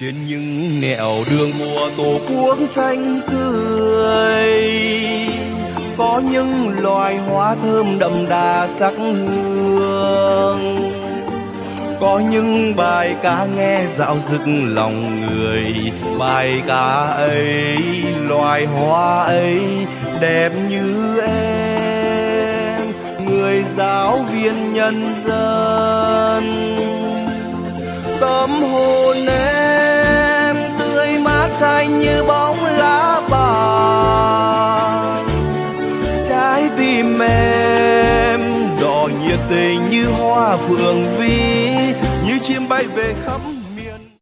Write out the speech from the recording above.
Trên những nẻo đường mùa tổ quốc xanh tươi, có những loài hoa thơm đậm đà sắc hương, có những bài ca nghe dạo dực lòng người. Bài ca ấy, loài hoa ấy đẹp như em, người giáo viên nhân dân. Tâm hồn em tươi mát xanh như bóng lá vàng, trái tim em đỏ nhiệt tình như hoa phượng vi, như chim bay về khắp